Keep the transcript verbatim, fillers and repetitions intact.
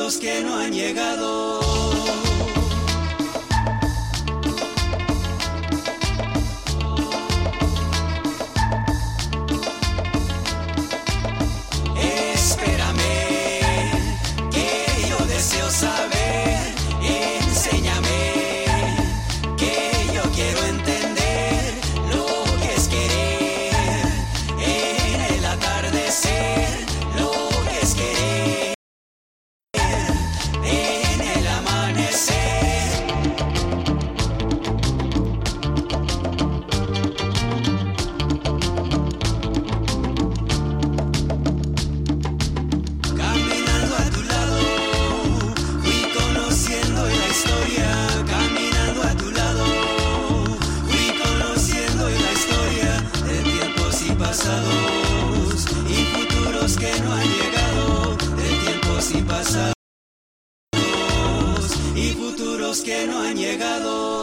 futuros que no han llegado. Y futuros que no han llegado, de tiempos y pasados, y futuros que no han llegado.